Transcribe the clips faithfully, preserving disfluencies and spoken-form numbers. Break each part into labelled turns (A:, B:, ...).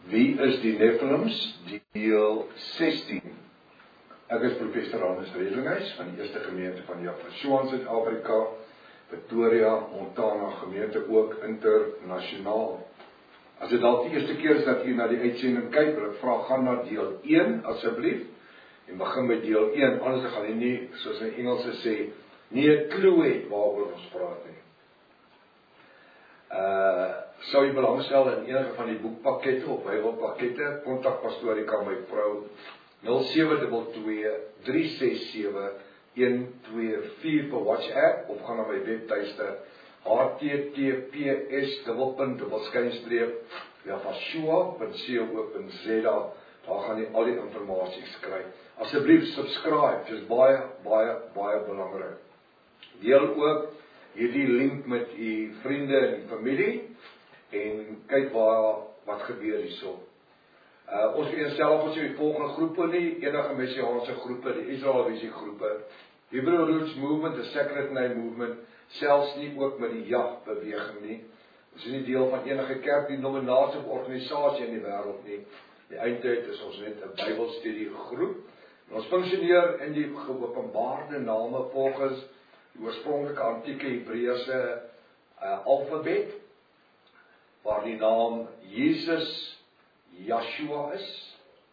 A: Wie is die Nephilims? Deel sestien. Ek is professor Hannes Redlinghuis van die Eerste Gemeente van Java, Suid-Afrika, Pretoria, Montana gemeente ook internasionaal. As dit dalk die eerste keer is dat jy na die uitsending kyk, wil ek vra, gaan na deel een asseblief en begin met deel een, anders gaan jy nie, soos in Engelse sê, nie 'n clue het waaroor ons praat nie. Uh, sou jy belangstel in enige van die boekpakkette of Bybelpakkette, kontak Pastorika my vrou nul sewe twee twee drie ses sewe een twee vier vir WhatsApp of gaan na my webtuiste h t t p s dubbelpunt skynstreep javashua punt co punt z a. Daar gaan jy al die inligting kry. Asseblief subscribe, dit is baie baie baie belangrik. Deel ook hierdie link met u vriende en familie en kyk waar wat gebeur hierso. Uh, ons eenself ons die volgende groepe nie, enige messiaanse groepe, die Israelvisie groepe, Hebrew Roots Movement, the Sacred Name Movement, selfs nie ook met die jagbeweging nie. Ons is nie deel van enige kerk, denominasie of organisasie in die wêreld nie. Die eindtyd is ons net 'n Bybelstudie groep. En ons funksioneer in die geopenbaarde name volgens die oorspronklike antieke Hebreëse uh, alfabet, waar die naam Jesus Yeshua is,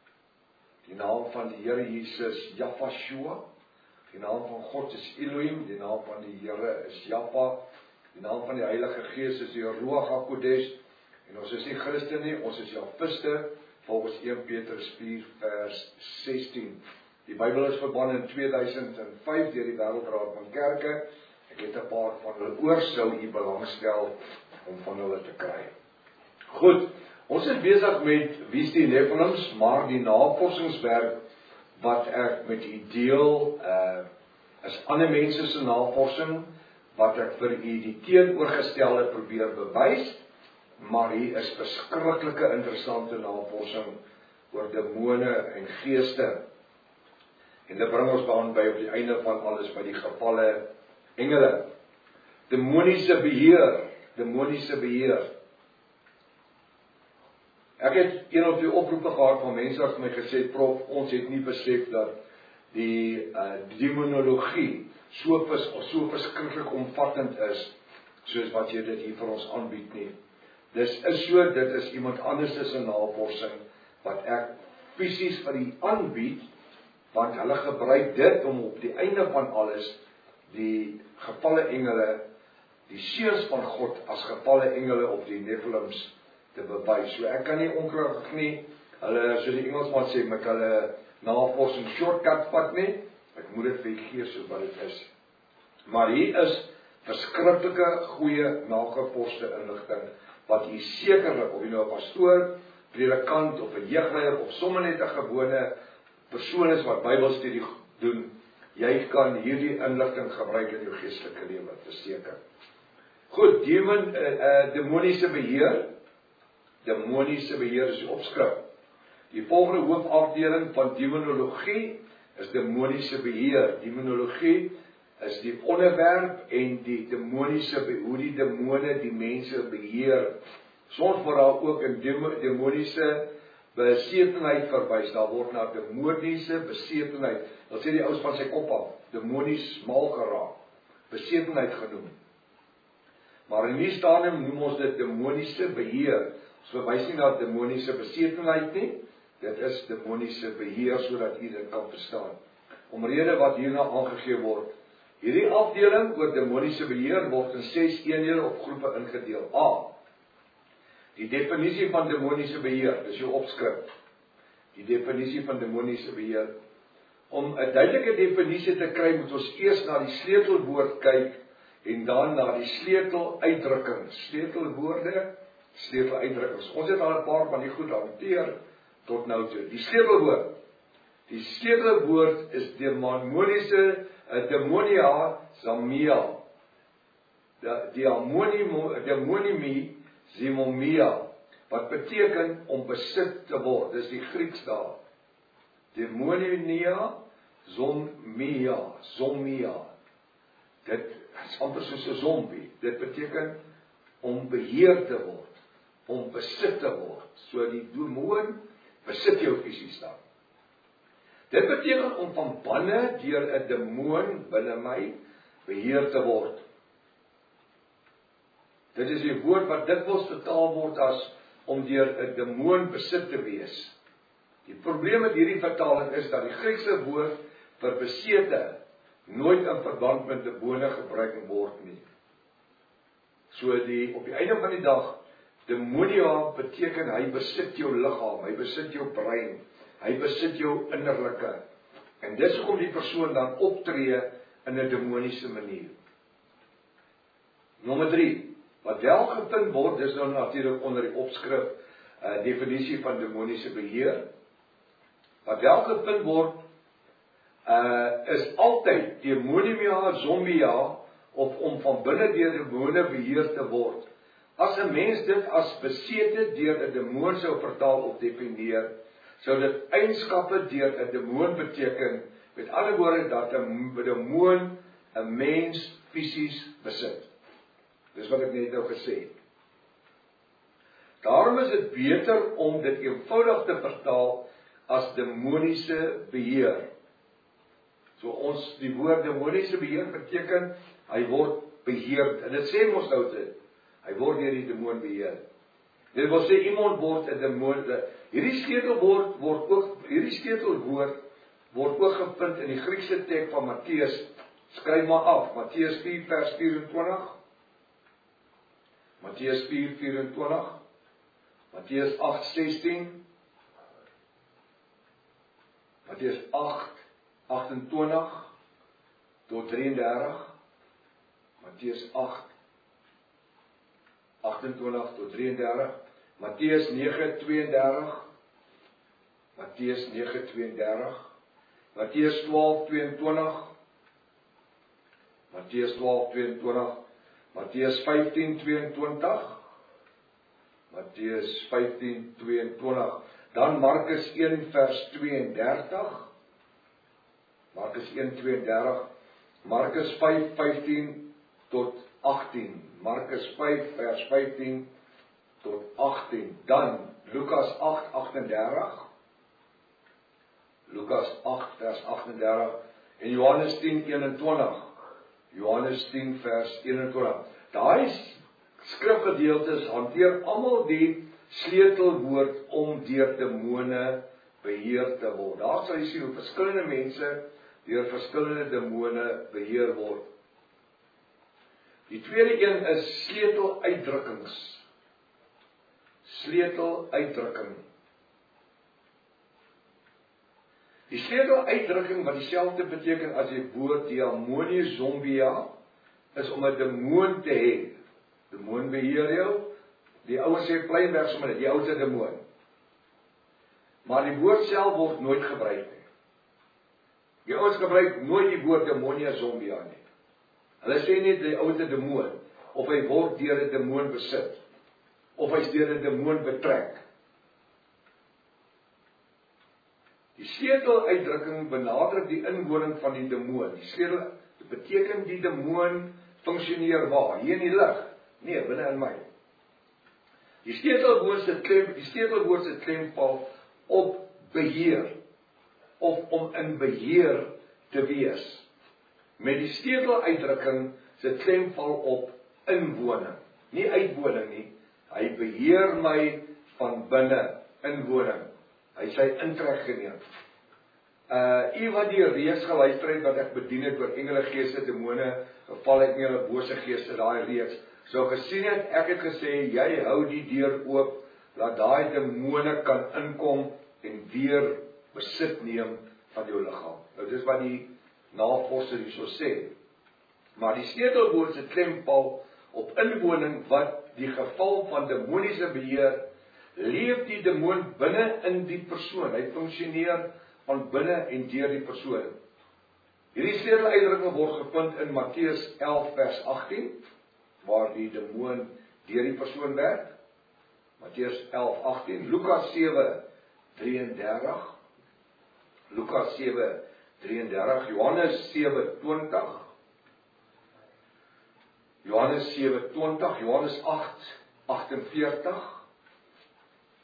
A: die naam van die Here Jesus Javashua, die naam van God is Elohim, die naam van die Here is Java, die naam van die Heilige Gees is die Ruach HaKodesh, en ons is nie Christen nie, ons is Javiste, volgens een Petrus vier vers sestien. Die Bybel is verband in twee duisend vyf deur die Wêreldraad van Kerke. Ek het 'n paar van hulle oor, sou u belangstel om van hulle te kry. Goed, ons is besig met wie is die Nephilims, maar die navorsingswerk wat ek met u deel, uh, is ander mense se navorsing, wat ek vir u die teenoorgestelde probeer bewys, maar hier is verskriklike interessante navorsing oor demone en geeste. En dit bring ons dan by op die einde van alles by die gevalle engele. Demoniese beheer, demoniese beheer. Ek het een of twee oproepe gehad van mense wat my gesê, prof, ons het nie besef dat die uh, demonologie so, vers, so verskriklik omvattend is, soos wat jy dit hier vir ons aanbied nie. Dis is so, dit is iemand anders is 'n navorsing, wat ek fisies vir u aanbied, want hulle gebruik dit om op die einde van alles, die gevalle engele, die seuns van God as gevalle engele op die Nephilims te bewys. So ek kan nie ongelukkig nie, hulle, so die Engelsman sê, met hulle navorsing shortcut vat nie, ek moet dit vir u gee so wat dit is. Maar hier is verskriklike goeie nagevorsde inligting, wat u sekerlik, of jy nou 'n pastoor, predikant of 'n jeugleier, of sommer net 'n gewone persoon is wat Bybelstudie doen, jy kan hierdie inligting gebruik in jou geestelike lewe, verseker. Goed, demon, uh, uh, demoniese beheer, demoniese beheer is die opskrif. Die volgende hoofafdeling van demonologie is demoniese beheer. Demonologie is die onderwerp en die demoniese, hoe die demone die mense beheer. Soms word daar ook in demoniese besetenheid verwys, daar word na demoniese besetenheid, dat sê die ouens van sy kop af, demonies mal geraak, besetenheid genoem. Maar in die stadium noem ons dit demoniese beheer, so verwys nie na demoniese besetenheid nie, dit is demoniese beheer, sodat u dit kan verstaan. Omrede wat hierna aangegee word, hierdie afdeling oor demoniese beheer word in ses eenhede of groepe ingedeel. A. Die definisie van demoniese beheer, dis jou opskrif. Die definisie van demoniese beheer. Om 'n duidelike definisie te kry, moet ons eers na die sleutelwoord kyk en dan na die sleuteluitdrukkings. Sleutelwoorde, sleuteluitdrukkings. Ons het al 'n paar van die goed hanteer tot nou toe. Die sleutelwoord. Die sleutelwoord is demoniese, uh, demonia zamia. Die demonimie zimomia, wat beteken om besit te word. Dis die Grieks daar. Demonia zomia, zomia. Dit is amper soos 'n zombie. Dit beteken om beheer te word. om besit te word. So die demoon besit jou fisies dan. Dit beteken om van binne deur 'n demoon binne my beheer te word. Dit is die woord wat dikwels vertaal word as om deur 'n demoon besit te wees. Die probleem met hierdie vertaling is dat die Griekse woord vir besete nooit in verband met demone gebruik word nie. So die op die einde van die dag, demonia beteken hy besit jou liggaam, hy besit jou brein, hy besit jou innerlike. En dis hoekom die persoon dan optree in 'n demoniese manier. Nommer drie, wat wel gevind word, dis nou natuurlik onder die opskrif uh, definisie van demoniese beheer. Wat wel gevind word, uh, is altyd demonia, zombia, of om van binne deur demone beheer te word. As 'n mens dit as besete deur 'n demoon sou vertaal of definieer, sou dit eienskappe deur 'n demoon beteken, met ander woorde dat 'n demoon 'n mens fisies besit. Dis wat ek net nou gesê het. Daarom is dit beter om dit eenvoudig te vertaal as demoniese beheer. So ons, die woord demoniese beheer beteken, hy word beheer, en dit sê mos nou dit, hy word deur die demoon beheer. Dit wil sê, iemand word 'n demoon, hierdie sleutelwoord word ook, hierdie sleutelwoord word ook gevind in die Griekse teks van Matteus, skryf maar af, Matteus vier vers vyf-en-twintig, Matteus vier vyf-en-twintig, Matteus agt sestien, Matteus agt agt-en-twintig tot drieëndertig, Matteus agt agt-en-twintig tot drieëndertig, Matteus nege twee-en-dertig, Matteus nege twee-en-dertig, Matteus twaalf twee-en-twintig, Matteus twaalf twee-en-twintig, Matteus vyftien twee-en-twintig, Matteus vyftien twee-en-twintig, dan Markus een vers twee-en-dertig, Markus een twee-en-dertig, Markus vyf vyftien tot agttien, Markus vyf vers vyftien tot agttien, dan Lukas agt agt-en-dertig, Lukas agt vers agt-en-dertig, en Johannes tien een-en-twintig, Johannes tien vers een-en-twintig. Daai skrifgedeeltes hanteer almal die sleutelwoord om deur demone beheer te word. Daar sal jy sien hoe verskillende mense deur verskillende demone beheer word. Die tweede een is sleuteluitdrukkings. Sleuteluitdrukking. Die sleuteluitdrukking wat dieselfde beteken as die woord diamonie zombia, is om 'n demoon te hê. Demoon beheer jou. Die ouens sê pleinweg sommer dit, die oudste demoon. Maar die woord self word nooit gebruik nie. Die ouens gebruik nooit die woord demonia zombia nie. Hulle sê net die oudste demoon, of hy word deur 'n demoon besit, of hy's deur 'n demoon betrek. Die sleuteluitdrukking benadruk die inwoning van die demoon. Die sleutel beteken die demoon funksioneer waar? Hier in die lig? Nee, binne in my. Die sleutelwoord se klem, die sleutelwoord se klem val op beheer, of om in beheer te wees. Met die sleuteluitdrukking se klem val op inwoning, nie uitwoning nie. Hy beheer my van binne, inwoning. Hy sy intrek geneem. Uh, u wat die reeks geluister het wat ek bedien het oor engele geeste, demone, geval het nie hulle bose geeste, daai reeks, so gesien het, ek het gesê, jy hou die deur oop, laat daai demone kan inkom en weer besit neem van jou liggaam. Nou dis wat die navorser hierso sê. Maar die sleutelwoord se klem val op inwoning wat die geval van demoniese beheer, leef die demoon binne in die persoon. Hy funksioneer van binne en deur die persoon. Hierdie sleuteluitdrukking word gevind in Matteus elf vers agttien, waar die demoon deur die persoon werk. Matteus elf agttien, Lukas sewe drieëndertig, Lukas sewe drieëndertig, Johannes sewe twintig, Johannes sewe twintig, Johannes agt agt-en-veertig,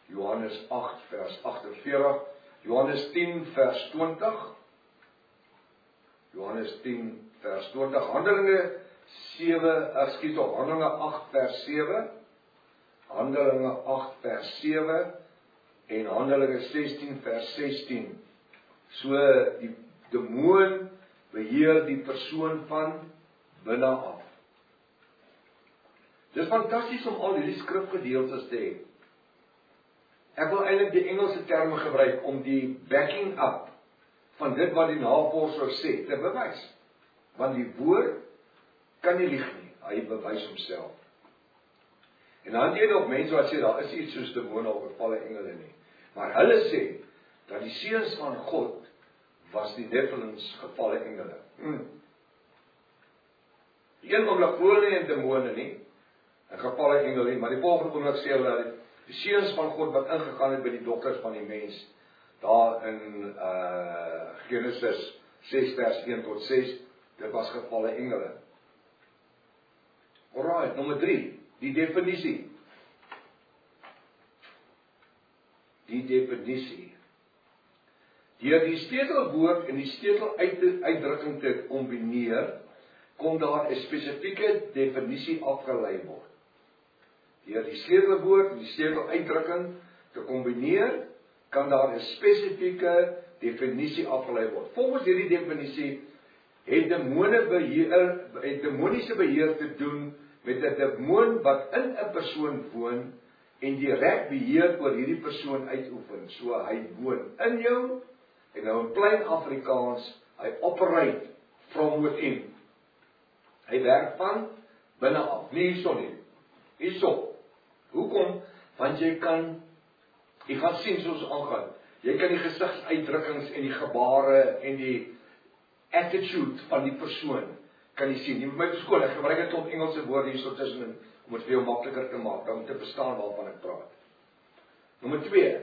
A: Johannes agt vers agtenveertig, Johannes tien vers twintig, Johannes tien vers twintig, Handelinge sewe, ekskuus tog, Handelinge agt vers sewe, Handelinge agt vers sewe en Handelinge sestien vers sestien. So die demoon beheer die persoon van binne af. Dit is fantasties om al hierdie skrifgedeeltes te hê. Ek wil eintlik die Engelse terme gebruik om die backing up van dit wat die navorsers sê te bewys. Want die woord kan nie lieg nie, hy bewys homself. En dan het jy nog mense wat sê daar is iets soos demone of gevalle engele nie. Maar hulle sê dat die seuns van God was die Nephilims gevalle engele. Hmm. Die een oomblik glo hulle nie in demone nie, en gevalle engele nie, maar die volgende oomblik sê hulle dat die seuns van God wat ingegaan het by die dogters van die mens, daar in uh, Genesis ses vers een tot ses, dit was gevalle engele. Alright, nommer drie, die definisie. Die definisie. Deur die sleutelwoord en die sleuteluitdrukking te kombineer, kom daar 'n spesifieke definisie afgelei word. Deur die sleutelwoord en die sleuteluitdrukking te kombineer, kan daar 'n spesifieke definisie afgelei word. Volgens hierdie definisie het demone beheer, het demoniese beheer te doen met 'n demoon wat in 'n persoon woon en direk beheer oor hierdie persoon uitoefen. So hy woon in jou en nou in plain Afrikaans, hy operate from within. Hy werk van binne af, nie hierso nie. Hierso. Hoekom? Want jy kan, jy gaan sien soos aangaan. Jy kan die gesigsuitdrukkings en die gebare en die attitude van die persoon kan jy sien. Jy moet my verskoon, ek gebruik 'n klomp Engelse woorde hierso tussenin om dit vir jou makliker te maak om te verstaan waarvan ek praat. Nommer twee.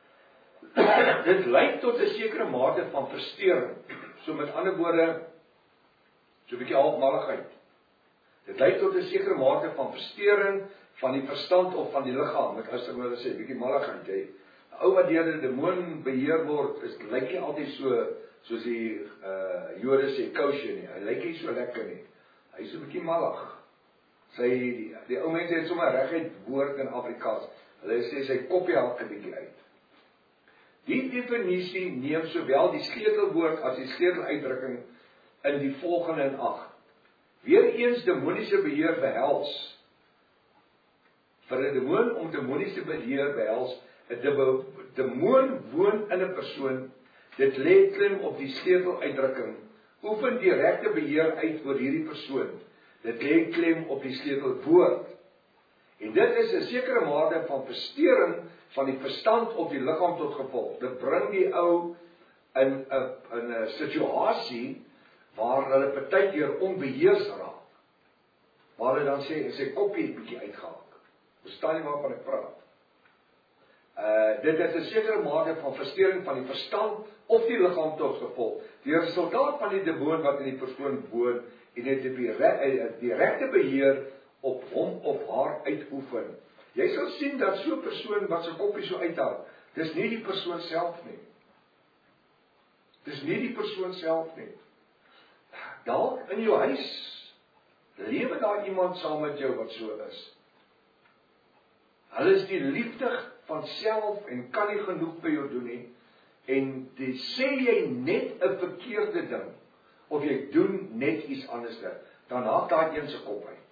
A: Dit lei tot 'n sekere mate van verstoring. So met ander woorde, so 'n bietjie halfmalligheid. Dit lei tot 'n sekere mate van verstoring van die verstand of van die liggaam. Ek as ek nou sê, 'n bietjie malligheid, jy. 'n Ou wat deur 'n demoon beheer word, is lyk nie altyd so soos die uh Jode sê kosher nie. Hy lyk nie so lekker nie. Hy is so 'n bietjie mallig. Sy die, die ou mense het sommer reguit woord in Afrikaans. Hulle sê sy koppie hak 'n bietjie uit. Die definisie neem sowel die sleutelwoord as die sleuteluitdrukking in die volgende in ag. Weereens demoniese beheer behels. Vir 'n demoon om demoniese beheer behels, 'n demoon woon in 'n persoon, dit lê klem op die sleuteluitdrukking, oefen direkte beheer uit oor hierdie persoon. Dit lê klem op die sleutelwoord. En dit is 'n sekere mate van verstoring van die verstand op die liggaam tot gevolg. Dit bring die ou in 'n in 'n situasie waar hulle partykeer onbeheers raak. Waar hulle dan sê sy koppie 'n bietjie uitgehaak. Verstaan jy waarvan ek praat? Uh dit is 'n sekere mate van verstoring van die verstand of die liggaam tot gevolg. Die resultaat van die demoon wat in die persoon woon en dit die direkte beheer op hom of haar uitoefen. Jy sal sien dat so 'n persoon wat sy koppie so uithaal, dis nie die persoon self nie. Dis nie die persoon self nie. Dalk in jou huis lewe daar iemand saam met jou wat so is. Hulle is die liefde van self en kan nie genoeg vir jou doen nie. En dit sê jy net 'n verkeerde ding of jy doen net iets anders, dan haak daai een se kop uit.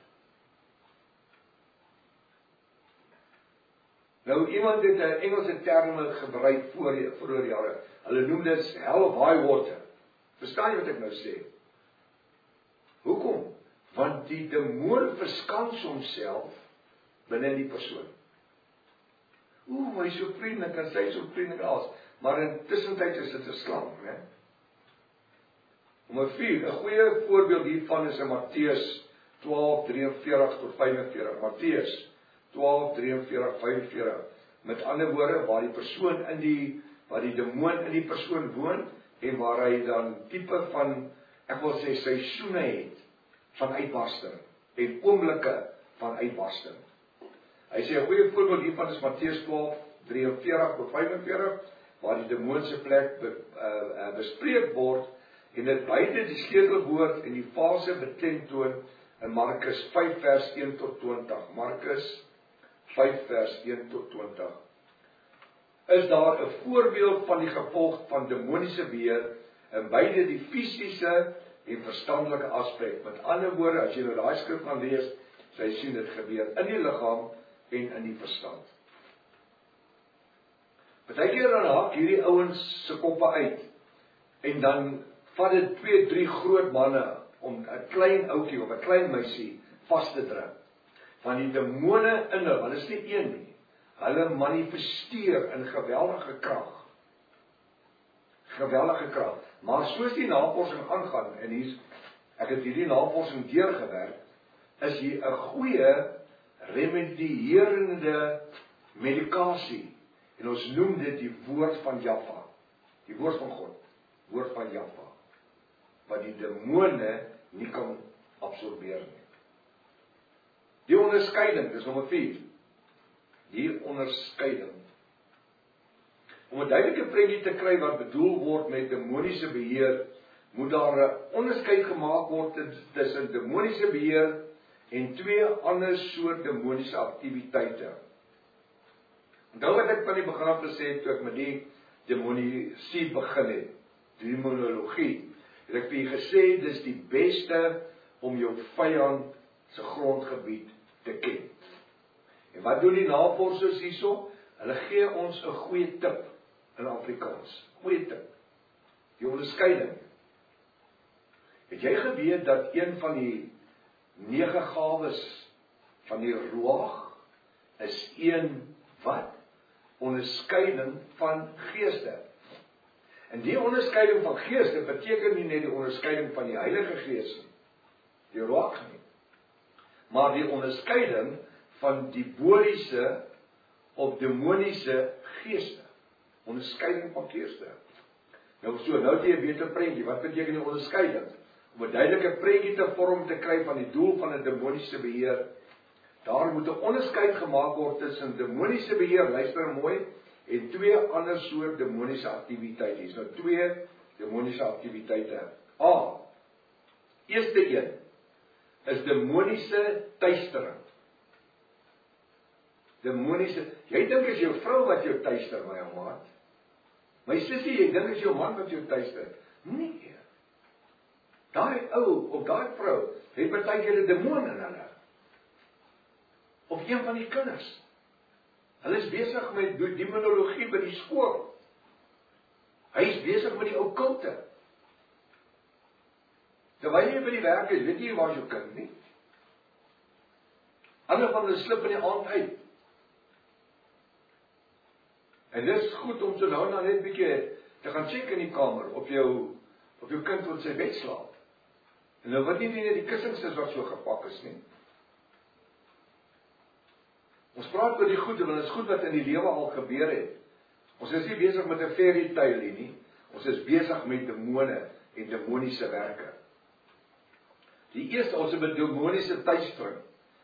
A: Nou iemand het 'n Engelse term gebruik voor vroeër jare. Hulle noem dit hell of high water. Verstaan jy wat ek nou sê? Hoekom? Want die demoon verskans homself binne die persoon. Ooh, hy is so vriendelik en sy is so vriendelik as, maar intussen tyd is dit 'n slang, né? Nommer vier, 'n goeie voorbeeld hiervan is in Matteus twaalf drieënveertig tot vyfenveertig. Matteus twaalf drieënveertig vyfenveertig. Met ander woorde, waar die persoon in die waar die demoon in die persoon woon en waar hy dan tipe van, ek wil sê, seisoene het van uitbarsting en oomblikke van uitbarsting. Hy sê 'n goeie voorbeeld hiervan is Matteus twaalf drieënveertig tot vyfenveertig, waar die demoonse plek be, uh, uh, bespreek word, en dit beide die sleutelwoord en die fase beklemtoon in Markus vyf vers een tot twintig. Markus vyf vers een tot twintig. Is daar 'n voorbeeld van die gevolg van demoniese beheer in beide die fisiese en verstandelike aspek. Met ander woorde, as jy nou daai skrif gaan lees, sê jy sien dit gebeur in die liggaam en in die verstand. Partykeer dan haak hierdie ouens se koppe uit en dan vat dit twee, drie groot manne om 'n klein ouetjie of 'n klein meisie vas te druk. Van die demone in hulle, hulle is nie een nie. Hulle manifesteer in geweldige krag. Geweldige krag. Maar soos die navorsing aangaan, en hier's, ek het hierdie navorsing deurgewerk, is hier 'n goeie remedierende medikasie. En ons noem dit die woord van Jaffa. Die woord van God. Woord van Jaffa. Wat die demone nie kan absorbeer nie. Die onderskeiding, dis nommer vier. Die onderskeiding. Om 'n duidelike prentjie te kry wat bedoel word met demoniese beheer, moet daar 'n onderskeid gemaak word tussen demoniese beheer en twee ander soort demoniese aktiwiteite. Onthou wat ek van die begin af gesê het, toe ek met die demoniese begin het, demonologie, het ek vir jy gesê, dis die beste om jou vyand se grondgebied te ken. En wat doen die navorsers hierso? Hulle gee ons 'n goeie tip in Afrikaans. Goeie tip. Die onderskeiding. Het jy geweet dat een van die nege gawes van die Ruach is een wat? Onderskeiding van geeste. En die onderskeiding van geeste beteken nie net die onderskeiding van die Heilige Gees nie, die Ruach nie, maar die onderskeiding van diaboliese of demoniese geeste. Onderskeiding van geeste. Nou so, nou het jy 'n beter prentjie. Wat beteken die onderskeiding? Om 'n duidelike prentjie te vorm te kry van die doel van 'n demoniese beheer. Daar moet 'n onderskeid gemaak word tussen demoniese beheer, luister mooi, en twee ander soort demoniese aktiwiteite. Hier's nou twee demoniese aktiwiteite. A. Eerste een is demoniese tuistering. Demoniese, jy dink is jou vrou wat jou tuister, my ou maat. My sussie, jy dink is jou man wat jou tuister. Nee. Daai ou of daai vrou het partykeer 'n demoon in hulle. Of een van die kinders. Hulle is besig met demonologie by die skool. Hy is besig met die okkulte. Terwyl jy by die werk is, weet jy waar is jou kind nie? Ander van hulle slip in die aand uit. En dit is goed om so nou nou net 'n bietjie te gaan check in die kamer of jou of jou kind op sy bed slaap. En nou wat nie net die kussings is wat so gepak is nie. Ons praat oor die goede, want dit is goed wat in die lewe al gebeur het. Ons is nie besig met 'n fairy tale nie. Ons is besig met demone en demoniese werke. Die eerste, ons het met demoniese tuistering.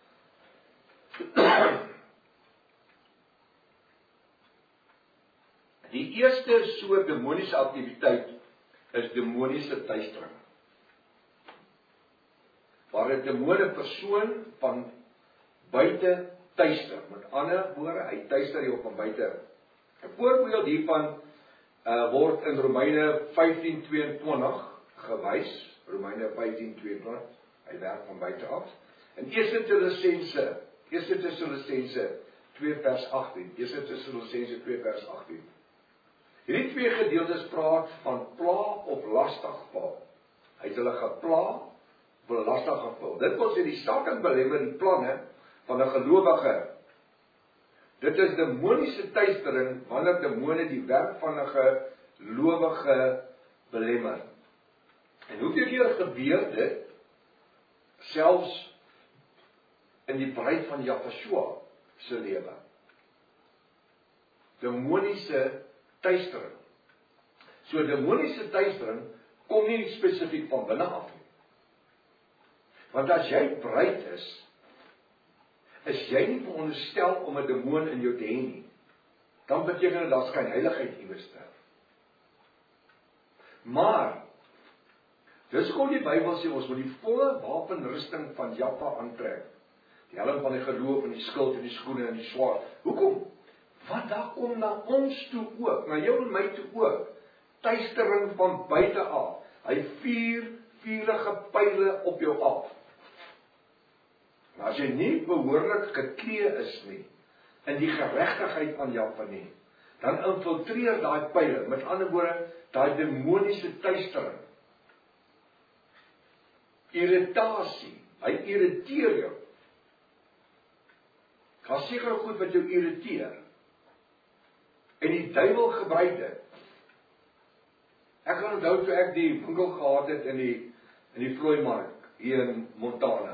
A: Die eerste soort demoniese aktiwiteit is demoniese tuistering. Waar 'n demone persoon van buite tuister. Met ander woorde, hy tuister jy op van buite. 'n Voorbeeld hiervan uh, word in Romeine vyftien tweeëntwintig gewys. Romeine vyftien tweeëntwintig, hy werk van buite af. En Eerste Tessalonisense, Eerste Tessalonisense twee vers agttien. Eerste Tessalonisense twee vers agttien. Hierdie twee gedeeltes praat van pla of lastigval. Hy het hulle gepla of lastig geval. Dit wil sê die Satan belemmer die planne van 'n gelowige. Dit is demoniese tuistering wanneer demone die werk van 'n gelowige belemmer. En hoeveel keer gebeur dit selfs in die bruid van Jafashua se lewe? Demoniese tuistering. So demoniese tuistering kom nie spesifiek van binne af nie. Want as jy bruid is, is jy nie veronderstel om 'n demoon in jou te hê nie. dan beteken dit daar skyn heiligheid iewers. Maar dis kom die Bybel sê ons moet die volle wapenrusting van Jahwe aantrek. Die helm van die geloof en die skild en die skoene en die swaard. Hoekom? Want daar kom na ons toe ook, na jou en my toe ook, tuistering van buite af. Hy vuur vuurige pyle op jou af. Maar as jy nie behoorlik geklee is nie, in die geregtigheid van Jahwe nie, dan infiltreer daai pyle, met ander woorde, daai demoniese tuistering. Irritasie, hy irriteer jou. Daar seker goed wat jou irriteer. En die duiwel gebruik dit. Ek kan onthou toe ek die winkel gehad het in die in die vlooimark hier in Montana.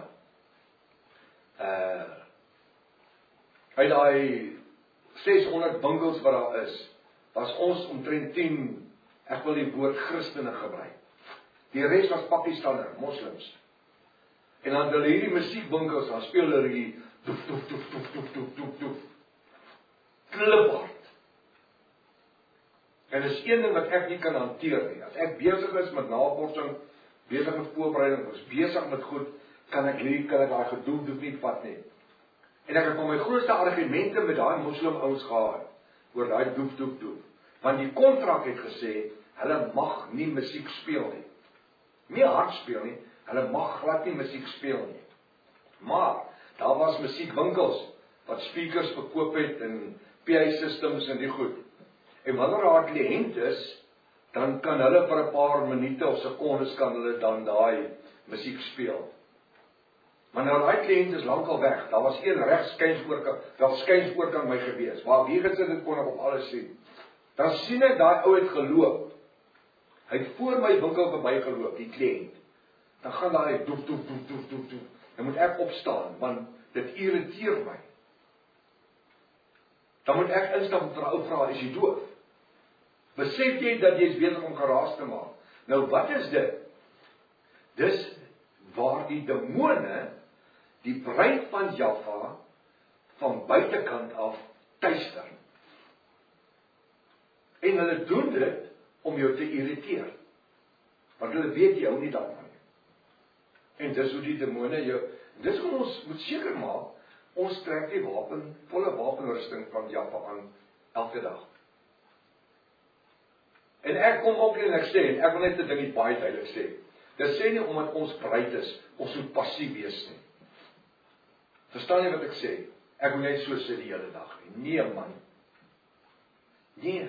A: Uh uit daai seshonderd winkels wat daar is, was ons omtrent tien, ek wil die woord Christene gebruik. Die res was Pakistaner, moslims. En dan hulle hierdie musiekwinkels, dan speel hulle hierdie toef toef toef toef toef toef toef toef. Kliphard. En dis een ding wat ek nie kan hanteer nie. As ek besig is met navorsing, besig met voorbereiding, is besig met goed, kan ek nie kan ek daai gedoen doen nie vat nie. En ek het van my grootste argumente met daai moslim ouens gehad oor daai doef doef doef. Want die kontrak het gesê hulle mag nie musiek speel nie. Nie hard speel nie, hulle mag glad nie musiek speel nie. Maar daar was musiekwinkels wat speakers verkoop het en P A systems en die goed. En wanneer daar 'n kliënt is, dan kan hulle vir 'n paar minute of sekondes kan hulle dan daai musiek speel. Maar nou daai kliënt is lankal weg. Daar was een regs skuins oorkant, wel skuins oorkant my gewees. Waar wie gesit het kon ek op alles sien. Dan sien ek daai ou het geloop. Hy het voor my winkel verbygeloop, die kliënt. Dan gaan daai doef doef doef doef doef doef. Dan moet ek opstaan want dit irriteer my. Dan moet ek instap en vir 'n ou vra, is jy doof? Besef jy dat jy is besig om geraas te maak? Nou wat is dit? Dis waar die demone die brein van Jahwe van buitekant af tuister. En hulle doen dit om jou te irriteer. Want hulle weet jy hou nie daarvan nie. En dis hoe die demone jou, dis hoe ons moet seker maak, ons trek die wapen, volle wapenrusting van Jahwe aan elke dag. En ek kom ook en ek sê, en ek wil net 'n ding baie duidelik sê. Dit sê nie omdat ons bereid is, ons moet passief wees nie. Verstaan jy wat ek sê? Ek moet net so sit die hele dag nie. Nee man. Nee.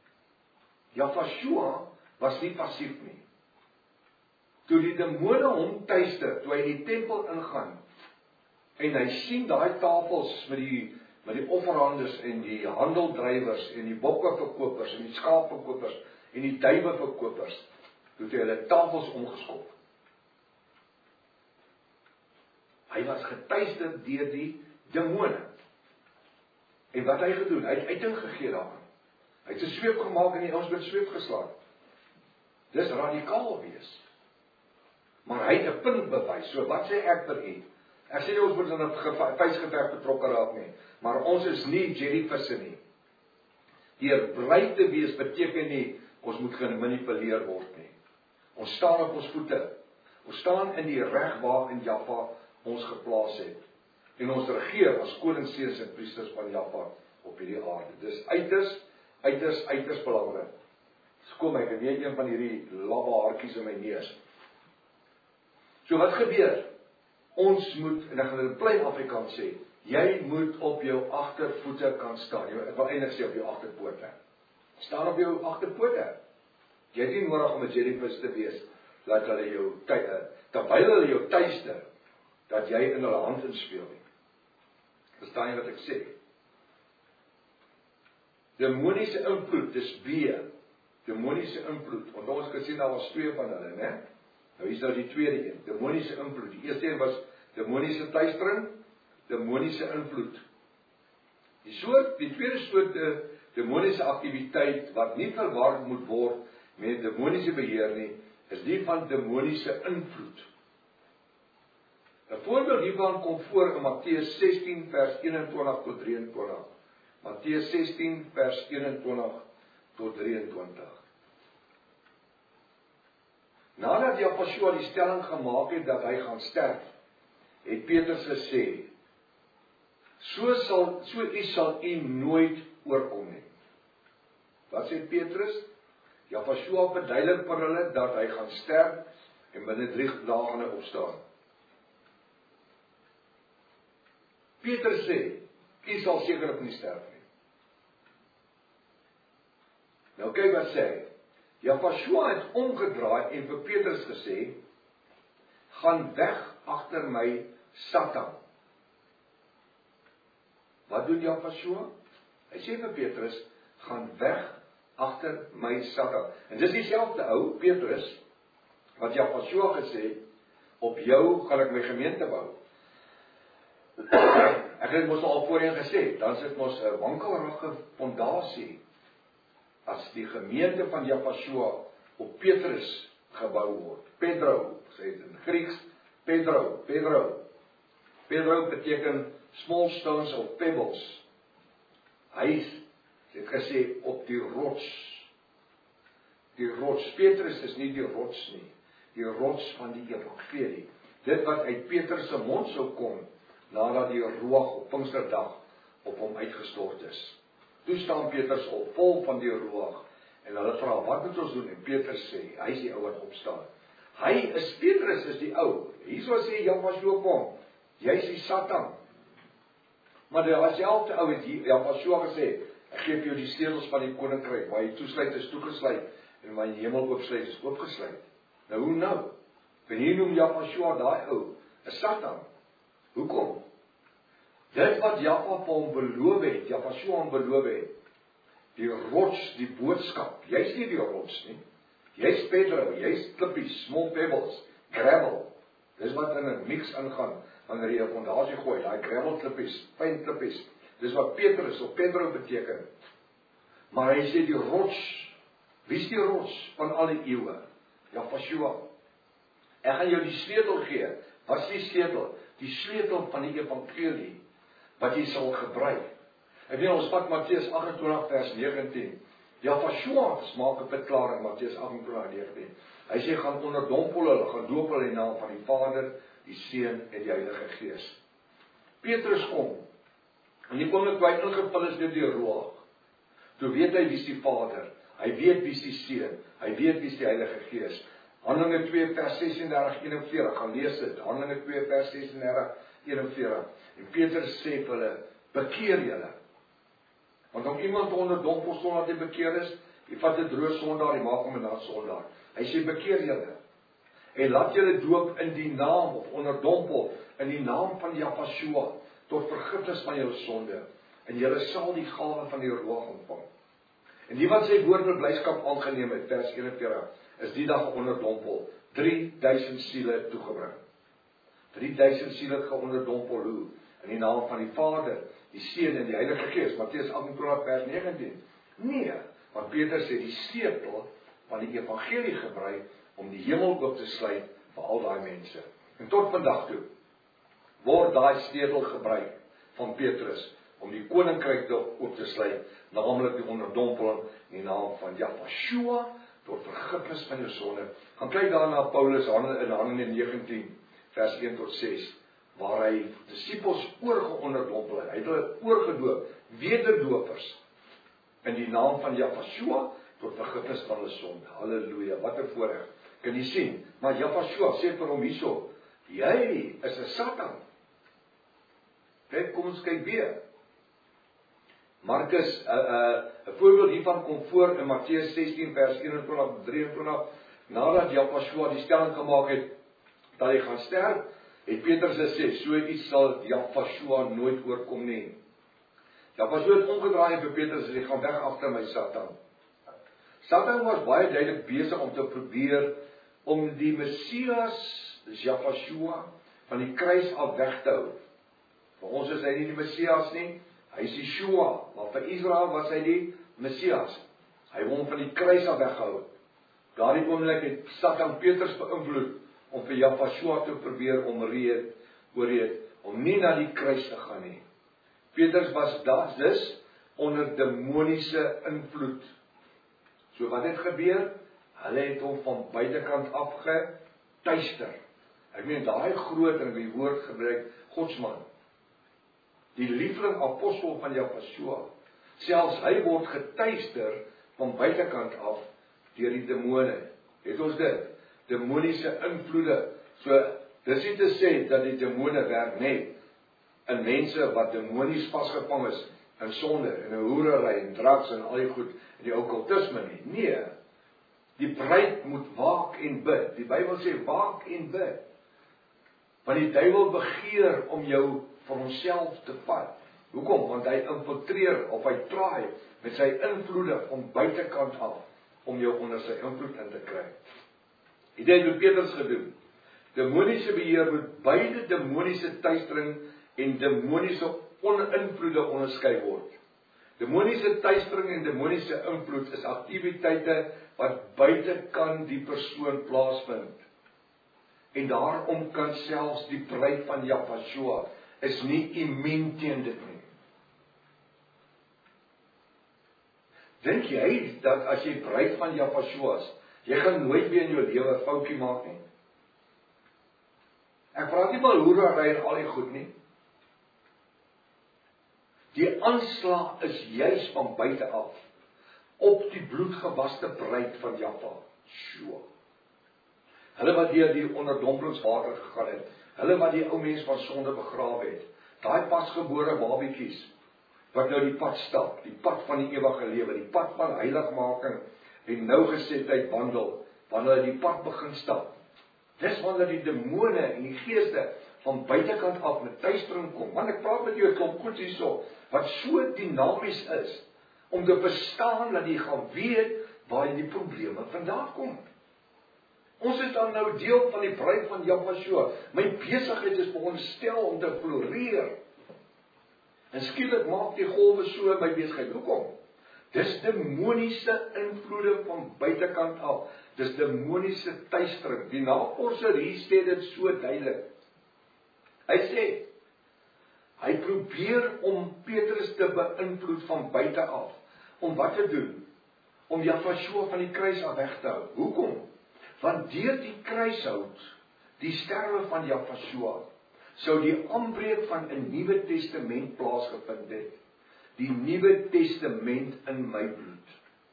A: Jahwe was nie passief nie. Toe die demone hom tuister, toe hy in die tempel ingaan, en hy sien daai tafels met die met die offerhanders en die handeldrywers en die bokkeverkopers en die skaapverkopers en die duiweverkopers, toe het hy hulle tafels omgeskop. Hy was getuister deur die demone. En wat hy gedoen? Hy het uiting gegee daaraan. Hy het 'n sweep gemaak en die ouens met sweep geslaan. Dis radikaal wees. Maar hy het 'n punt bewys. So wat sê ek vir u? Ek sê nie ons moet in 'n vuisgeveg betrokke raak nie, maar ons is nie jellyvisse nie. Deur bly te wees beteken nie ons moet gemanipuleer word nie. Ons staan op ons voete. Ons staan in die reg waarin Jahwe ons geplaas het. En ons regeer as koningsseuns en priesters van Jahwe op hierdie aarde. Dis uiters, uiters, uiters belangrik. Kom ek, ek weet een van hierdie lawwe haartjies in my neus. So wat gebeur? Ons moet, en ek gaan in plain Afrikaans sê, jy moet op jou agtervoete kan staan. Ek wil eintlik sê op jou agterpote. Staan op jou agterpote. Jy het nie nodig om 'n jellyfish te wees, laat hulle jou tye, terwyl hulle jou tuister, dat jy in hulle hand inspeel nie. Verstaan jy wat ek sê? Demoniese invloed, dis B. Demoniese invloed. Want ons kan sien daar was twee van hulle, né? Nou hier is nou die tweede een, demoniese invloed. Die eerste een was demoniese tuistering, demoniese invloed. Die soort, die tweede soort de, demoniese aktiwiteit wat nie verwar moet word met demoniese beheer nie, is die van demoniese invloed. 'n Voorbeeld hiervan kom voor in Matteus sestien vers eenentwintig tot drieëntwintig. Matteus sestien vers eenentwintig tot drieëntwintig. Nadat Joshua die stelling gemaak het dat hy gaan sterf, het Petrus gesê, so sal so iets sal u nooit oorkom nie. Wat sê Petrus? Joshua verduidelik vir hulle dat hy gaan sterf en binne drie dae gaan hy opstaan. Petrus sê, u sal sekerlik nie sterf nie. Nou kyk wat sê hy. Joshua het omgedraai en vir Petrus gesê, gaan weg agter my Satan. Wat doen Joshua? Hy sê vir Petrus, gaan weg agter my Satan. En dis dieselfde ou, Petrus, wat Joshua gesê, op jou gaan ek my gemeente bou. Ek het mos al voorheen gesê, dan sit mos 'n wankelrige fondasie, as die gemeente van Joshua op Petrus gebou word. Pedro, sê dit in Grieks, Pedro, Pedro. Pedro beteken small stones of pebbles. Hy het gesê op die rots. Die rots, Petrus is nie die rots nie, die rots van die evangelie. Dit wat uit Petrus se mond sou kom, nadat die Ruach op Pinksterdag op hom uitgestort is. Toe staan Petrus op, vol van die Ruach, en hulle vra, wat moet ons doen? En Petrus sê, hy is die ou wat opstaan. Hy is, Petrus is die ou. Hierso sê Joshua kom, jy is die Satan. Maar die selfde ou het Joshua gesê, ek gee vir jou die sleutels van die koninkryk, waar jy toesluit is toegesluit, en waar jy hemel oopsluit is oopgesluit. Nou hoe nou? En hier noem Joshua daai ou, 'n Satan. Hoekom? Dit wat Jahwe vir hom beloof het, Joshua hom beloof het, die rots, die boodskap, jy's nie die rots nie, jy's Pedro, jy's klippies, small pebbles, gravel, dis wat in 'n mix ingaan, wanneer jy 'n fondasie gooi, daai gravel klippies, fyn klippies, dis wat Petrus of Pedro beteken, maar hy sê die rots, wie is die rots van al die eeue? Joshua, ek gaan jou die sleutel gee, wat is die sleutel? Die sleutel van die evangelie, wat jy sal gebruik. Ek weet ons vat Matteus agt en twintig vers negentien. Joshua maak 'n verklaring Matteus agt en twintig negentien. Hy sê gaan onderdompel hulle, gaan doop hulle in die naam van die Vader, die Seun en die Heilige Gees. Petrus kom. En die koninkryk ingevul is deur die Ruach. Toe weet hy wie is die Vader, hy weet wie is die Seun, hy weet wie is die Heilige Gees. Handelinge twee vers ses en dertig eenenveertig, gaan lees dit. Handelinge twee vers ses en dertig eenenveertig. En Petrus sê vir hulle, bekeer julle. Want om iemand te onderdompel sonder dat hy bekeer is, jy vat 'n droë sondaar, jy maak hom 'n nat sondaar. Hy sê bekeer julle. En laat julle doop in die naam of onderdompel in die naam van Joshua tot vergifnis van jou sonde. En julle sal die gawe van die Ruach ontvang. En die wat sy woord met blydskap aangeneem het, vers eenenveertig, is die dag onderdompel, drie duisend siele toegebring. drie duisend siele geonderdompel hoe? In die naam van die Vader, die Seun en die Heilige Gees, Matteus agt en twintig vers negentien. Nee, want Petrus sê die sleutel van die evangelie gebruik om die hemel oop te sluit vir al daai mense. En tot vandag toe word daai sleutel gebruik van Petrus om die koninkryk oop te sluit, naamlik die onderdompeling in die naam van Joshua tot vergifnis van jou sonde. Gaan kyk daarna Paulus in Handelinge negentien vers een tot ses, waar hy disippels oorgeonderdompel het. Hy het hulle oorgedoop, wederdopers, in die naam van Joshua tot vergifnis van hulle sonde. Halleluja, wat 'n voorreg. Kan jy sien? Maar Joshua sê vir hom hierso, jy is 'n Satan. Kyk, kom ons kyk weer. Markus, 'n uh, uh, 'n voorbeeld hiervan kom voor in Matteus sestien vers eenentwintig tot drieëntwintig. Nadat Joshua die stelling gemaak het dat hy gaan sterf, het Petrus gesê, so iets sal Joshua nooit oorkom nie. Joshua het omgedraai en vir Petrus gesê, gaan weg agter my Satan. Satan was baie duidelik besig om te probeer om die Messias, Joshua, van die kruis af weg te hou. Vir ons is hy nie die Messias nie, hy is Yeshua, maar vir Israel was hy die Messias. Hy wou hom van die kruis af weghou. Daardie oomblik het Satan Petrus beïnvloed om vir Joshua te probeer omreed, oorreed, om nie na die kruis te gaan nie. Petrus was daar, dus onder demoniese invloed. So wat het gebeur? Hulle het hom van buitekant af getuister. Ek meen daai groot en die woord gebruik godsman. Die liefling apostel van Jahweh, selfs hy word getuister van buitekant af deur die demone. Het ons dit? Demoniese invloede. So dis nie te sê dat die demone werk net in mense wat demonies vasgevang is in sonde en in hoerery en drugs en al die goed en die okkultisme nie. Nee. Die bruid moet waak en bid. Die Bybel sê waak en bid. Want die duiwel begeer om jou vir homself te vat. Hoekom? Want hy infiltreer of hy traai met sy invloede van buitekant af om jou onder sy invloed in te kry. Dit het Petrus gedoen. Demoniese beheer moet beide demoniese tuistering en demoniese oninvloede onderskei word. Demoniese tuistering en demoniese invloed is aktiwiteite wat buitekant die persoon plaasvind. En daarom kan selfs die bruid van Jahweh is nie immuun teen dit nie. Dink jy dat as jy bruid van Jahweh is, jy gaan nooit weer in jou lewe 'n foutjie maak nie? Ek praat nie maar hoerery en al die goed nie. Die aanslag is juis van buite af op die bloedgewaste bruid van Jahweh. So. Hulle wat deur die onderdompelingswater gegaan het, hulle wat die ou mens van sonde begrawe het, daai pasgebore babietjies wat nou die pad stap, die pad van die ewige lewe, die pad van heiligmaking en nougesetheid wandel, wanneer hulle die pad begin stap. Dis wanneer die demone en die geeste van buitekant af met tuistering kom. Want ek praat met jou 'n klomp goed hierso wat so dinamies is om te verstaan dat jy gaan weet waar die probleme vandaan kom. Ons is dan nou deel van die bruid van Jahweh. My besigheid is veronderstel om te floreer. En skielik maak die golwe so in my besigheid. Hoekom? Dis demoniese invloede van buitekant af. Dis demoniese tuistering. Die navorser hier sê dit so duidelik. Hy sê, hy probeer om Petrus te beïnvloed van buite af. Om wat te doen? Om Jahweh van die kruis af weg te hou. Hoekom? Want deur die kruishout, die sterwe van Jahweh, sou die aanbreek van 'n Nuwe Testament plaasgevind het. Die Nuwe Testament in my bloed.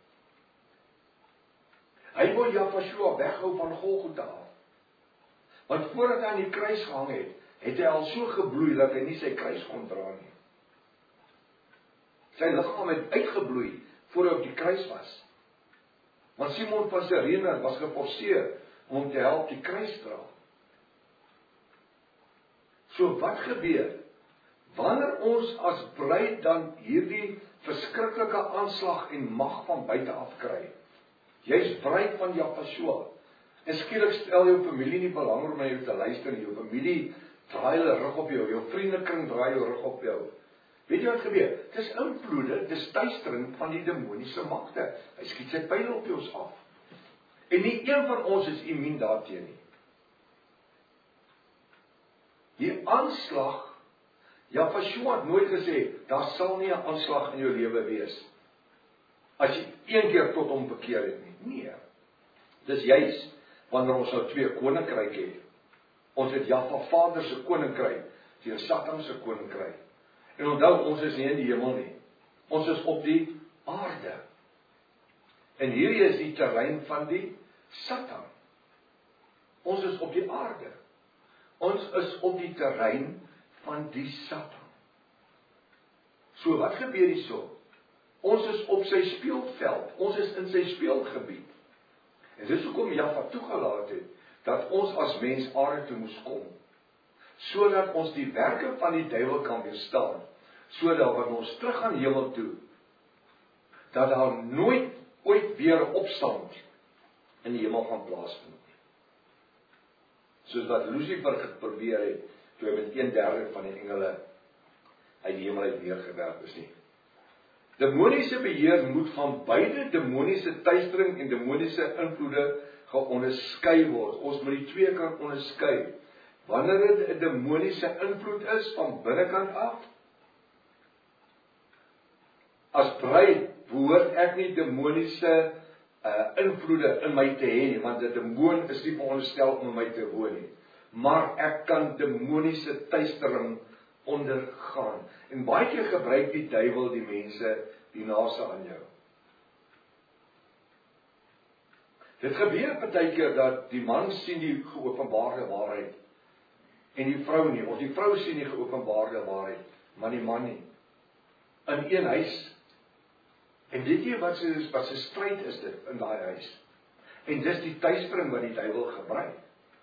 A: Hy wou Jahweh weghou van Golgotha af. Want voordat hy aan die kruis gehang het, het hy al so gebloei dat hy nie sy kruis kon dra nie. Sy liggaam het uitgebloei voor hy op die kruis was. Want Simon van Cyrene was geforseer om hom te help die kruis dra. So wat gebeur? Wanneer ons as bruid dan hierdie verskriklike aanslag en mag van buite af kry, jy's bruid van Jahweh, en skielik stel jou familie nie belang om na jou te luister nie, jou familie draai hulle rug op jou, jou vriendekring draai jou rug op jou. Weet jy wat gebeur? Dis invloede, dis tuistering van die demoniese magte. Hy skiet sy pyle op ons af. En nie een van ons is immuun daarteen nie. Die aanslag, Jahweh het nooit gesê, daar sal nie 'n aanslag in jou lewe wees, as jy een keer tot hom bekeer het nie. Nee. Dis juis, wanneer ons nou twee koninkryke het. Ons het Jahweh Vader se koninkryk, teen Satan se koninkryk. En onthou, ons is nie in die hemel nie. Ons is op die aarde. En hierdie is die terrein van die Satan. Ons is op die aarde. Ons is op die terrein van die Satan. So wat gebeur hierso? Ons is op sy speelveld. Ons is in sy speelgebied. En dis hoekom Jahweh toegelaat het dat ons as mens aarde toe moes kom, sodat ons die werke van die duiwel kan weerstaan, sodat wanneer ons terug gaan hemel toe, dat daar nooit ooit weer 'n opstand in die hemel gaan plaasvind. Soos wat Lucifer geprobeer het, toe hy met een derde van die engele uit die hemel uit neergewerp is nie. Demoniese beheer moet van beide demoniese tuistering en demoniese invloede geonderskei word. Ons moet die twee kan onderskei. Wanneer dit 'n demoniese invloed is van binnekant af, as bruid behoort ek nie demoniese uh, invloede in my te hê nie, want 'n demoon is nie veronderstel om in my te woon nie. Maar ek kan demoniese tuistering ondergaan. En baie keer gebruik die duiwel die mense die naaste aan jou. Dit gebeur partykeer dat die man sien die geopenbaarde waarheid en die vrou nie, of die vrou sien die geopenbaarde waarheid, maar die man nie. In een huis. En weet jy wat se wat se stryd is dit in daai huis? En dis die tuistering wat die duiwel gebruik.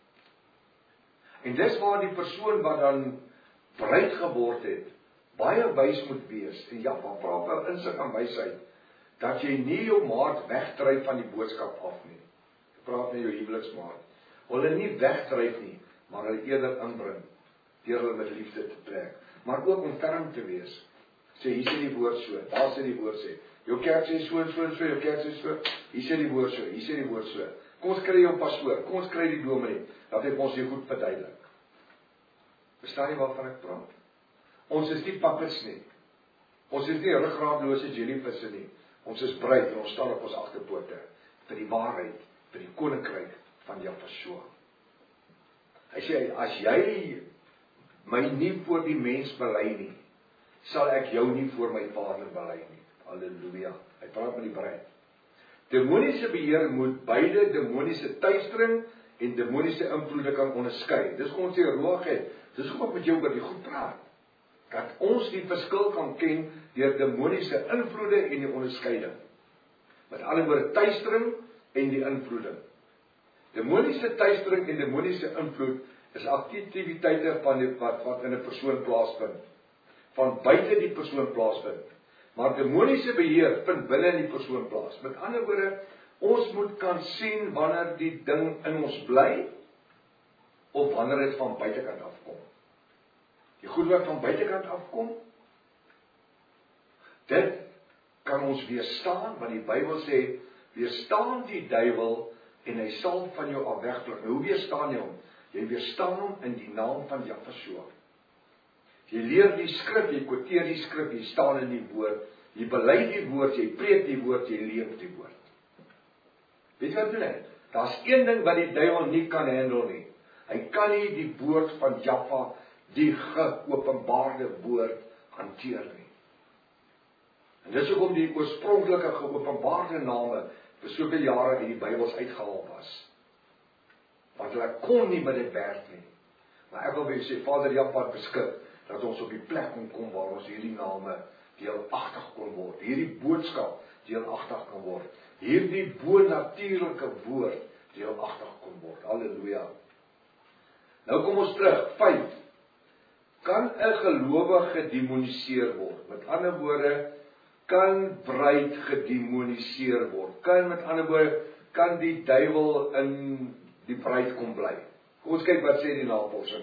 A: En dis waar die persoon wat dan bruid geword het, baie wys moet wees. En ja, wat praat wel insig aan wysheid, dat jy nie jou maat wegdryf van die boodskap af nie. Ek praat met jou huweliksmaat. Hulle nie wegdryf nie, maar hulle eerder inbring, deur hulle met liefde te trek. Maar ook om ferm te wees. Sê, hier sê die woord so, daar sê die woord sê. Jou kerk sê so en so en so, jou kerk sê so, hier sê die woord so, hier sê die woord so. Kom ons kry jou pastoor, kom ons kry die dominee, dat hy ons hier goed verduidelik. Verstaan jy waarvan ek praat? Ons is nie puppets nie. Ons is nie ruggraatlose jellyvisse nie. Ons is bruid en ons staan op ons agterpote vir die waarheid, vir die koninkryk van Jahweh. Hy sê, as jy my nie voor die mens bely nie, sal ek jou nie voor my Vader bely nie. Halleluja. Hy praat met die bruid. Demoniese beheer moet beide demoniese tuistering en demoniese invloede kan onderskei. Dis kom ons sê roogheid. Dis hoekom ek met jou oor die goed praat. Dat ons die verskil kan ken deur demoniese invloede en die onderskeiding. Met ander woorde, tuistering en die invloede. Demoniese tuistering en demoniese invloed is aktiwiteite van die, wat, wat in 'n persoon plaasvind. Van buite die persoon plaasvind. Maar demoniese beheer vind binne in die persoon plaas. Met ander woorde, ons moet kan sien wanneer die ding in ons bly of wanneer dit van buitekant afkom. Die goed wat van buitekant afkom, dit kan ons weerstaan, want die Bybel sê, weerstaan die duiwel en hy sal van jou af wegvlug. Nou, hoe weerstaan jy hom? Jy weerstaan hom in die naam van Jahweh. Jy leer die skrif, jy quoteer die skrif, jy staan in die woord, jy bely die woord, jy preek die woord, jy leef die woord. Weet jy wat doen ek? Daar's een ding wat die duiwel nie kan handle nie. Hy kan nie die woord van Jahweh, die geopenbaarde woord, hanteer nie. En dis hoekom die oorspronklike geopenbaarde name vir soveel jare in die Bybels uitgehaal was. Want hulle kon nie met dit werk nie. Maar ek wil vir sê, Vader Jahweh beskik, dat ons op die plek kon kom waar ons hierdie name deelagtig kon word. Hierdie boodskap deelagtig kon word. Hierdie bonatuurlike woord deelagtig kon word. Halleluja. Nou kom ons terug. Vyf. Kan 'n gelowige gedemoniseer word? Met ander woorde, kan bruid gedemoniseer word? Kan met ander woorde, kan die duiwel in die bruid kom bly? Kom ons kyk wat sê die navorsing.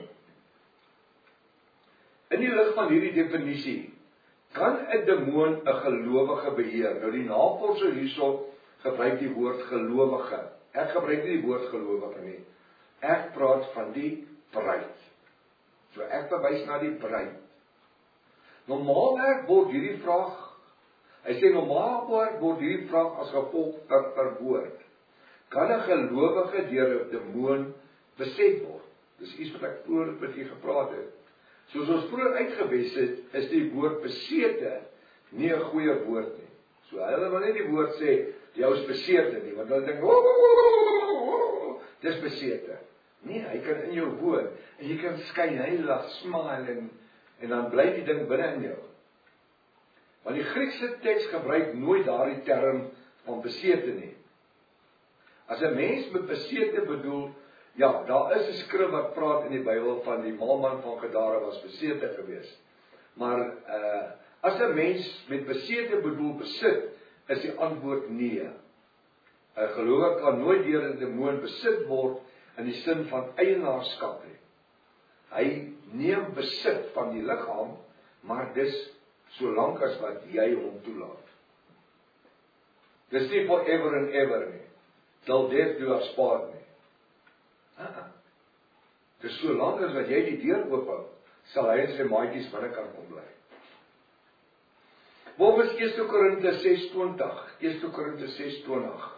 A: In die lig van hierdie definisie, kan 'n demoon 'n gelowige beheer? Nou die navorser hierso gebruik die woord gelowige. Ek gebruik nie die woord gelowige nie. Ek praat van die bruid. So ek verwys na die bruid. Normaalweg word hierdie vraag, hy sê normaalweg word hierdie vraag as gevolg verwoord. Kan 'n gelowige deur 'n demoon beset word? Dis iets wat ek vroeër met u gepraat het. Soos ons vroeër uitgewys het, is die woord besete nie 'n goeie woord nie. So hulle wil nie die woord sê, jy is besete nie, want hulle dink, oh, oh, oh, oh, dis besete. Nee, hy kan in jou woon, en jy kan skyn, hy lag, smile, en, en dan bly die ding binne in jou. Want die Griekse teks gebruik nooit daardie term van besete nie. As 'n mens met besete bedoel, ja, daar is 'n skrif wat praat in die Bybel van die maalman van Gadara was besete geweest. Maar uh, as 'n mens met besete bedoel besit, is die antwoord nee. 'n Gelowige kan nooit deur 'n demoon besit word in die sin van eienaarskap nie. Hy neem besit van die liggaam, maar dis solank as wat jy hom toelaat. Dis nie forever and ever nie. Till death do us part nie. Uh-uh. Dis solank as wat jy die deur oop hou, sal hy en sy maatjies binnekant kom bly. Volgens eerste Korinte ses twintig, eerste Korinte ses twintig,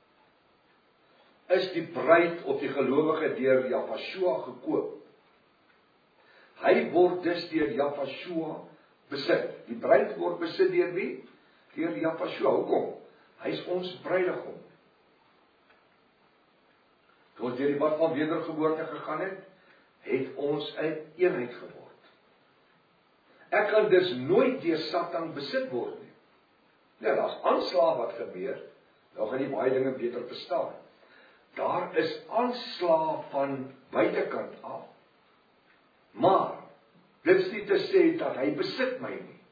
A: is die bruid of die gelowige deur Jahshua gekoop. Hy word dus deur Jahshua besit. Die bruid word besit deur wie? Deur Jahshua. Hoekom? Hy is ons bruidegom. Toe ons deur die bad van wedergeboorte gegaan het, het ons 'n eenheid geword. Ek kan dus nooit deur Satan besit word nie. Ja, daar's aanslag wat gebeur, nou gaan jy baie dinge beter verstaan. Daar is aanslag van buitekant af, maar dit is nie te sê dat hy besit my nie.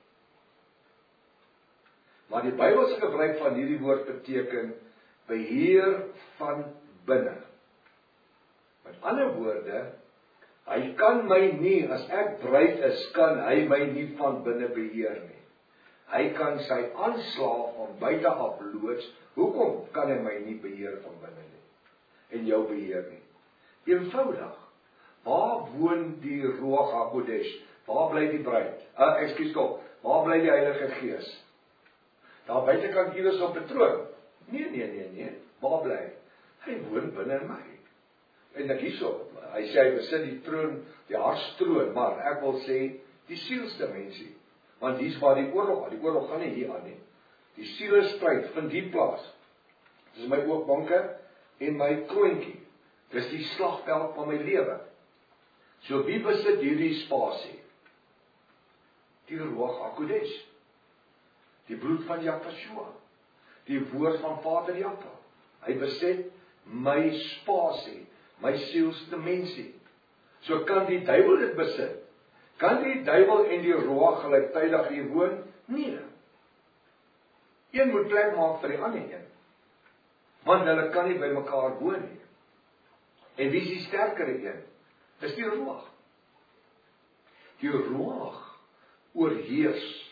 A: Maar die Bybelse gebruik van hierdie woord beteken beheer van binne. Met ander woorde, hy kan my nie, as ek bruid is, kan hy my nie van binne beheer nie. Hy kan sy aanslag van buite af loods. Hoekom kan hy my nie beheer van binne nie? En jou beheer nie? Eenvoudig. Waar woon die Ruach HaKodesh? Waar bly die bruid? Uh, ekskuus tog, waar bly die Heilige Gees? Daar buitekant iewers op 'n troon? Nee, nee, nee, nee. Waar bly? Hy woon binne in my. En ek hierso, hy sê hy besit die troon, die hartstroon, maar ek wil sê die sielsdimensie. Want hier's waar die oorlog aan, die oorlog gaan nie hier aan nie. Die sielestryd vind hier plaas. Dis my oogbanke en my kroontjie. Dis die slagveld van my lewe. So wie besit hierdie spasie? Die Ruach HaKodesh. Die bloed van Jahshua. Die woord van Vader Jahwe. Hy besit my spasie, my sielsdimensie. So kan die duiwel dit besit. Kan die duiwel en die Ruach gelyktydig hier woon? Nee. Een moet plek maak vir die ander een. Want hulle kan nie by mekaar woon nie. En wie is die sterkere een? Dis die Ruach. Die Ruach oorheers.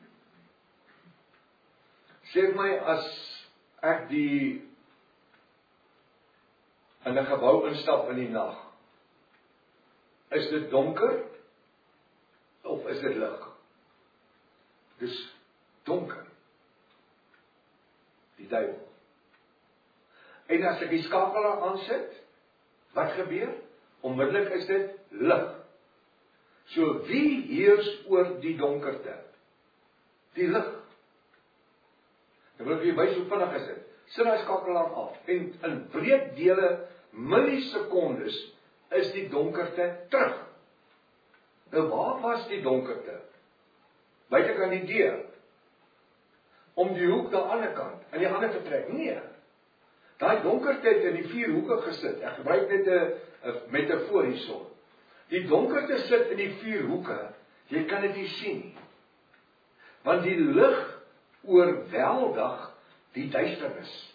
A: Sê my, as ek die in 'n gebou instap in die nag, is dit donker of is dit lig? Dis donker. Die duiwel. En as ek die skakelaar aansit, wat gebeur? Onmiddellik is dit lig. So wie heers oor die donkerte? Die lig. Dan wil ek vir wys hoe vinnig is dit. Sit daai skakelaar af en in breekdele millisekondes is die donkerte terug. Nou waar was die donkerte? Buitekant die deur. Om die hoek aan die ander kant, aan die ander vertrek. Nee. Daai donkerte het in die vier hoeke gesit. Ek gebruik net 'n metafoor hierso. Die donkerte sit in die vier hoeke. Jy kan dit nie sien nie. Want die lig oorweldig die duisternis.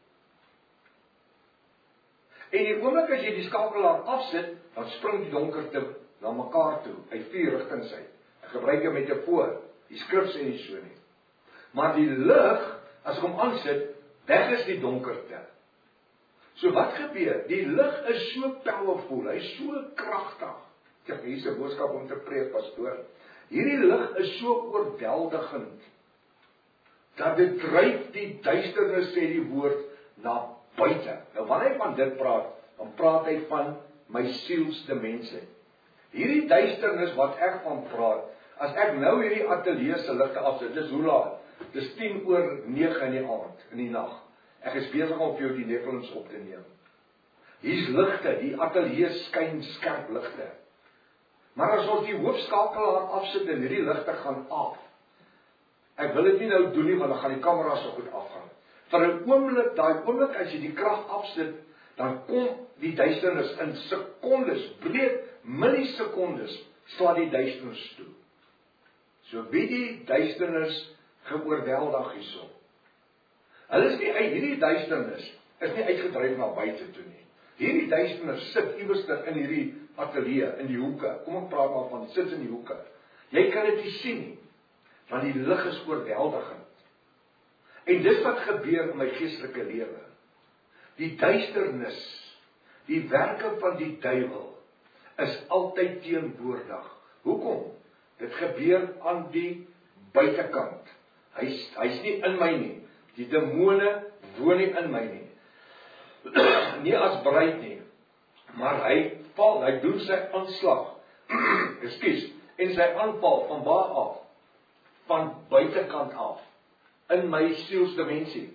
A: En die oomblik as jy die skakelaar afsit, dan spring die donkerte na mekaar toe, uit vier rigtings uit. Ek gebruik 'n metafoor. Die skrif sê nie so nie. Maar die lig, as ek hom aansit, weg is die donkerte. So wat gebeur? Die lig is so powerful, hy is so kragtig. Ek hier is 'n boodskap om te preek, pastoor. Hierdie lig is so oorweldigend dat dit dryf die duisternis, sê die woord, na buite. Nou wanneer hy van dit praat, dan praat hy van my sielsdimensie. Hierdie duisternis wat ek van praat, as ek nou hierdie ateljee se ligte afsit, dis hoe laat? Dis tien oor nege in die aand, in die nag. Ek is besig om vir jou die Netflix op te neem. Hier's ligte, die ateljee skyn skerp ligte. Maar as ons die hoofskakelaar afsit en hierdie ligte gaan af, ek wil dit nie nou doen nie, want dan gaan die kameras so goed afgaan. Vir 'n oomblik, daai oomblik as jy die krag afsit, dan kom die duisternis in sekondes, breek millisekondes, slaan die duisternis toe. So wie die duisternis geoorweldig hierso. Hulle is nie uit hierdie duisternis is nie uitgedryf na buite toe nie. Hierdie duisternis sit iewers in hierdie ateljee, in die hoeke. Kom ek praat maar van sit in die hoeke. Jy kan dit nie sien nie, want die lig is oorweldigend. En dis wat gebeur in my geestelike lewe. Die duisternis, die werke van die duiwel is altyd teenwoordig. Hoekom? Dit gebeur aan die buitekant. Hy's hy's nie in my nie. Die demone woon nie in my nie. Nie as bruid nie. Maar hy val, hy doen sy aanslag. Ekskuus, en sy aanval van waar af? Van buitekant af. In my sielsdimensie.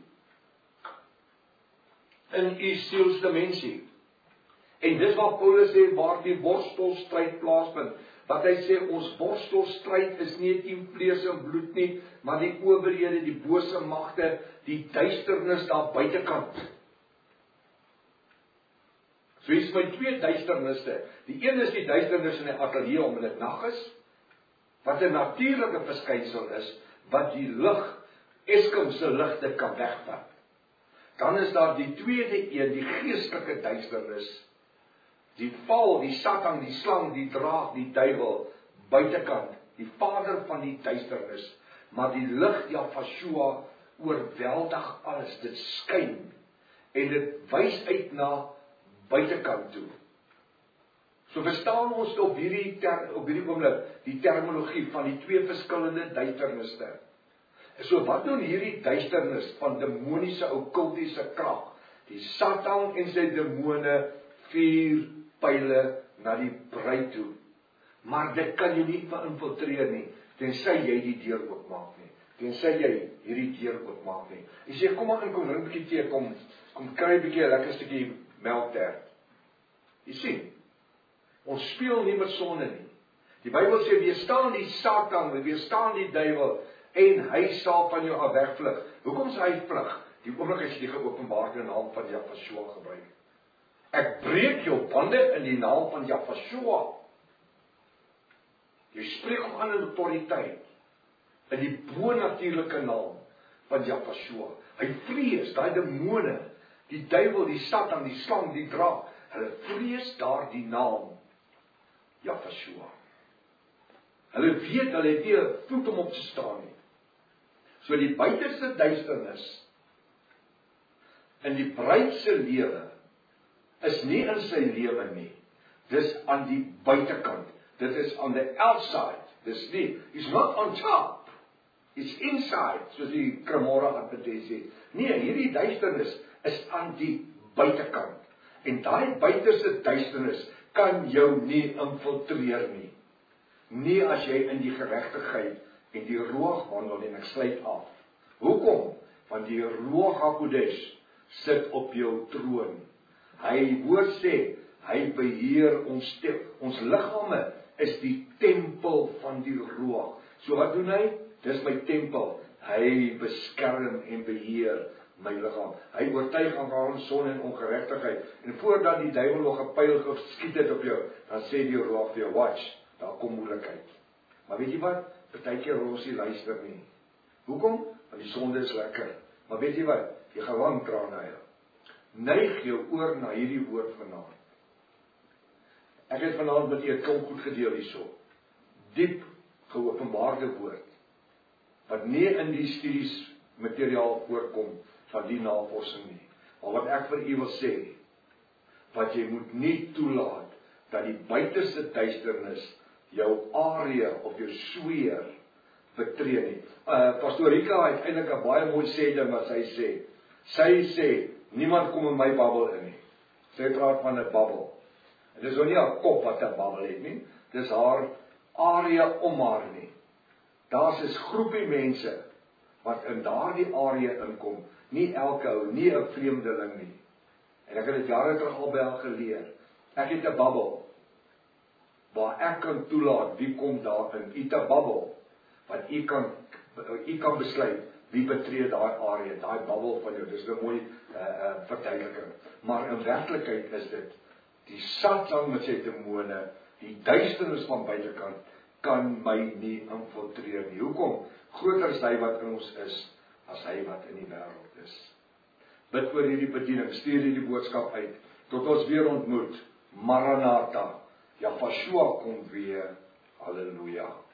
A: In u sielsdimensie. En dis wat Paulus sê, waar die worstelstryd plaasvind. Wat hy sê, ons worstelstryd is nie teen vlees en bloed nie, maar die owerhede, die bose magte, die duisternis daar buitekant. So is my twee duisternisse. Die een is die duisternis in die ateljee omdat dit nag is, wat 'n natuurlike verskynsel is, wat die lig, Eskom se ligte kan wegvat. Dan is daar die tweede een, die geestelike duisternis. Die val, die Satan, die slang, die draak, die duiwel, buitekant, die vader van die duisternis. Maar die lig, Jahvashua, oorweldig alles, dit skyn, en dit wys uit na buitekant toe. So verstaan ons op hierdie, ter, op hierdie oomblik, die terminologie van die twee verskillende duisternisse. So wat doen hierdie duisternis van demoniese, okkultiese krag? Die Satan en sy demone vuur pyle na die bruid toe. Maar dit kan jy nie infiltreer nie, tensy jy die deur oopmaak nie. Tensy jy hierdie deur oopmaak nie. Jy sê, kom maar in, kom drink 'n bietjie tee, kom, kom kry 'n bietjie 'n lekker stukkie melktert. Jy sien, ons speel nie met sonde nie. Die Bybel sê, weerstaan die Satan, weerstaan die duiwel, en hy sal van jou af wegvlug. Hoekom sê hy vlug? Die oomblik as jy die geopenbaarde naam van Jahvashua gebruik. Ek breek jou bande in die naam van Jahvashua. Jy spreek hom aan in autoriteit, in die bonatuurlike naam van Jahvashua. Hy vrees, daai demone, die duiwel, die Satan, die slang, die draak, hulle vrees daar die naam Jahvashua. Hulle weet, hulle het nie 'n voet om op te staan nie. So die buitenste duisternis in die bruid se lewe is nie in sy lewe nie. Dis aan die buitekant. Dit is on the outside. Dis nie, it's not on top. It's inside, soos die Kremora advertensie. Nee, hierdie duisternis is aan die buitekant. En daai buitenste duisternis kan jou nie infiltreer nie. Nie as jy in die geregtigheid en die Ruach wandel, en ek sluit af. Hoekom? Want die Ruach HaKodesh sit op jou troon. Hy woord sê, hy beheer ons te, ons liggame is die tempel van die Ruach. So wat doen hy? Dis my tempel. Hy beskerm en beheer my liggaam. Hy oortuig aan waarom sonde en ongeregtigheid. En voordat die duiwel nog 'n pyl geskiet het op jou, dan sê die Ruach vir jou, watch, daar kom moeilikheid. Maar weet jy wat? Partykeer ons nie luister nie. Hoekom? Want die sonde is lekker. Maar weet jy wat? Jy gaan lang trane huil. Neig jou oor na hierdie woord vanaand. Ek het vanaand met u 'n klomp goed gedeel hierso. Diep geopenbaarde woord wat nie in die studies materiaal voorkom van die navorsing nie. Maar wat ek vir u wil sê, wat jy moet nie toelaat dat die buitenste duisternis jou area of jou sweer betree nie. Uh, Pastor Rika het eintlik 'n baie mooi sê ding wat sy sê. Sy sê, niemand kom in my babbel in nie. Sy praat van 'n babbel. En dis nou nie haar kop wat 'n babbel het nie, dis haar area om haar nie. Daar's 'n groepie mense wat in daardie area inkom, nie elke ou, nie 'n vreemdeling nie. En ek het dit jare terug al by haar geleer. Ek het 'n babbel waar ek kan toelaat wie kom daarin. U 'n babbel wat u kan u kan besluit wie betree daai area, daai babbel van jou. Dis 'n mooi uh, uh, verduideliking. Maar in werklikheid is dit die Satan met sy demone, die duisternis van buitekant kan my nie infiltreer nie. Hoekom? Groter is hy wat in ons is as hy wat in die wêreld is. Bid oor hierdie bediening, stuur hierdie boodskap uit tot ons weer ontmoet. Maranatha. Jahvashua kom weer. Halleluja.